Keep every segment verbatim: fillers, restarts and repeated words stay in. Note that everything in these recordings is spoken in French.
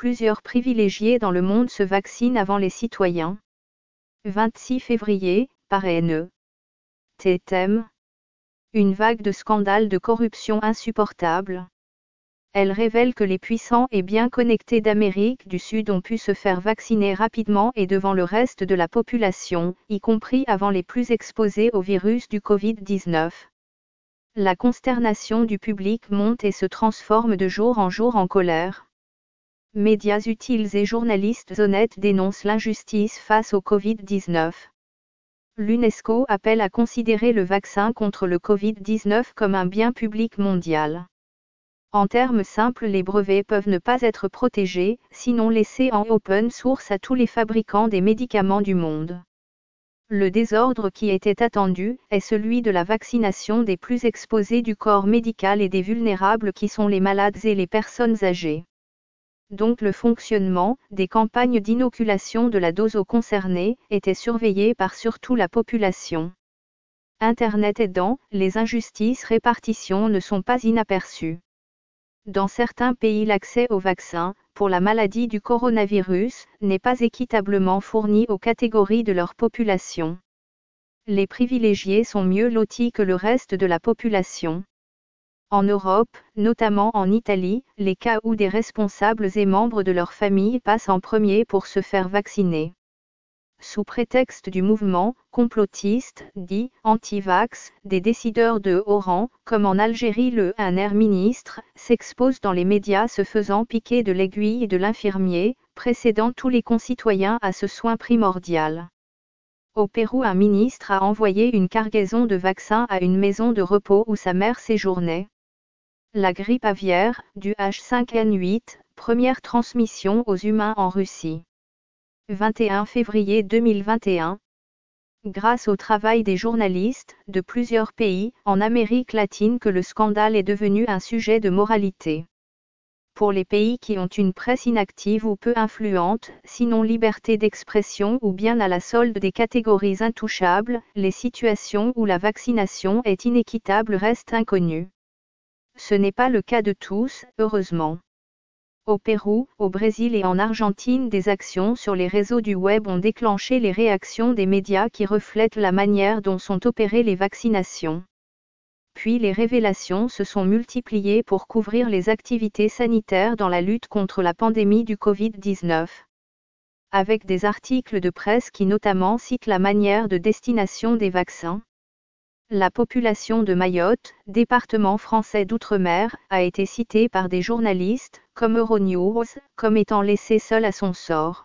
plusieurs privilégiés dans le monde se vaccinent avant les citoyens. vingt-six février, par N E T thème. Une vague de scandales de corruption insupportable. Elle révèle que les puissants et bien connectés d'Amérique du Sud ont pu se faire vacciner rapidement et devant le reste de la population, y compris avant les plus exposés au virus du Covid dix-neuf. La consternation du public monte et se transforme de jour en jour en colère. Médias utiles et journalistes honnêtes dénoncent l'injustice face au Covid dix-neuf. L'UNESCO appelle à considérer le vaccin contre le Covid dix-neuf comme un bien public mondial. En termes simples, les brevets peuvent ne pas être protégés, sinon laissés en open source à tous les fabricants des médicaments du monde. Le désordre qui était attendu est celui de la vaccination des plus exposés du corps médical et des vulnérables qui sont les malades et les personnes âgées. Donc le fonctionnement des campagnes d'inoculation de la dose aux concernés était surveillé par surtout la population. Internet aidant, les injustices répartition ne sont pas inaperçues. Dans certains pays, l'accès au vaccin, pour la maladie du coronavirus, n'est pas équitablement fourni aux catégories de leur population. Les privilégiés sont mieux lotis que le reste de la population. En Europe, notamment en Italie, les cas où des responsables et membres de leur famille passent en premier pour se faire vacciner. Sous prétexte du mouvement complotiste, dit anti-vax, des décideurs de haut rang, comme en Algérie le Premier ministre, s'expose dans les médias se faisant piquer de l'aiguille de l'infirmier, précédant tous les concitoyens à ce soin primordial. Au Pérou, un ministre a envoyé une cargaison de vaccins à une maison de repos où sa mère séjournait. La grippe aviaire, du H cinq N huit, première transmission aux humains en Russie. vingt et un février deux mille vingt et un. Grâce au travail des journalistes de plusieurs pays en Amérique latine que le scandale est devenu un sujet de moralité. Pour les pays qui ont une presse inactive ou peu influente, sinon liberté d'expression ou bien à la solde des catégories intouchables, les situations où la vaccination est inéquitable restent inconnues. Ce n'est pas le cas de tous, heureusement. Au Pérou, au Brésil et en Argentine, des actions sur les réseaux du web ont déclenché les réactions des médias qui reflètent la manière dont sont opérées les vaccinations. Puis les révélations se sont multipliées pour couvrir les activités sanitaires dans la lutte contre la pandémie du Covid dix-neuf. Avec des articles de presse qui notamment citent la manière de destination des vaccins. La population de Mayotte, département français d'outre-mer, a été citée par des journalistes, comme Euronews, comme étant laissée seule à son sort.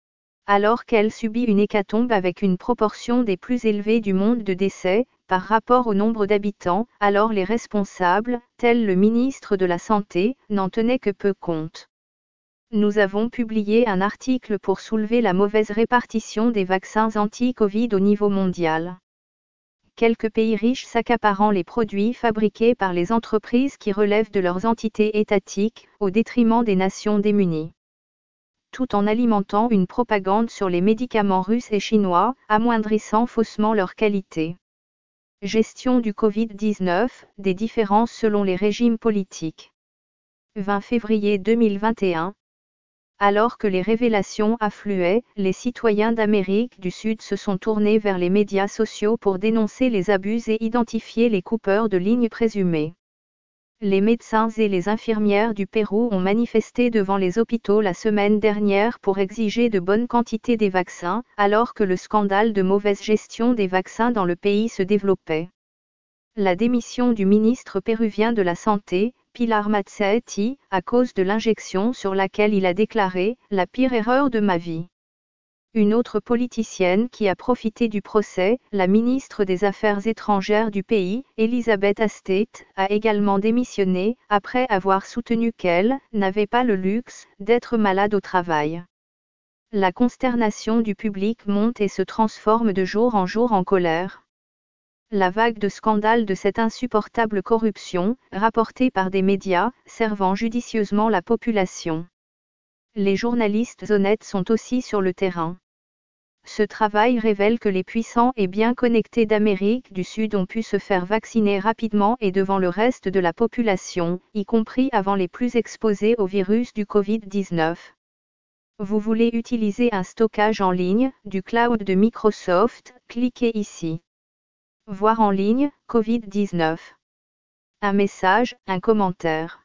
Alors qu'elle subit une hécatombe avec une proportion des plus élevées du monde de décès, par rapport au nombre d'habitants, alors les responsables, tels le ministre de la Santé, n'en tenaient que peu compte. Nous avons publié un article pour soulever la mauvaise répartition des vaccins anti-Covid au niveau mondial. Quelques pays riches s'accaparant les produits fabriqués par les entreprises qui relèvent de leurs entités étatiques, au détriment des nations démunies. Tout en alimentant une propagande sur les médicaments russes et chinois, amoindrissant faussement leur qualité. Gestion du Covid dix-neuf, des différences selon les régimes politiques. vingt février deux mille vingt et un. Alors que les révélations affluaient, les citoyens d'Amérique du Sud se sont tournés vers les médias sociaux pour dénoncer les abus et identifier les coupeurs de lignes présumés. Les médecins et les infirmières du Pérou ont manifesté devant les hôpitaux la semaine dernière pour exiger de bonnes quantités des vaccins, alors que le scandale de mauvaise gestion des vaccins dans le pays se développait. La démission du ministre péruvien de la Santé, Pilar Mazzetti, à cause de l'injection sur laquelle il a déclaré « la pire erreur de ma vie ». Une autre politicienne qui a profité du procès, la ministre des Affaires étrangères du pays, Elisabeth Astet, a également démissionné, après avoir soutenu qu'elle n'avait pas le luxe d'être malade au travail. La consternation du public monte et se transforme de jour en jour en colère. La vague de scandales de cette insupportable corruption, rapportée par des médias, servant judicieusement la population. Les journalistes honnêtes sont aussi sur le terrain. Ce travail révèle que les puissants et bien connectés d'Amérique du Sud ont pu se faire vacciner rapidement et devant le reste de la population, y compris avant les plus exposés au virus du Covid dix-neuf. Vous voulez utiliser un stockage en ligne, du cloud de Microsoft, cliquez ici. Voir en ligne, covid dix-neuf. Un message, un commentaire.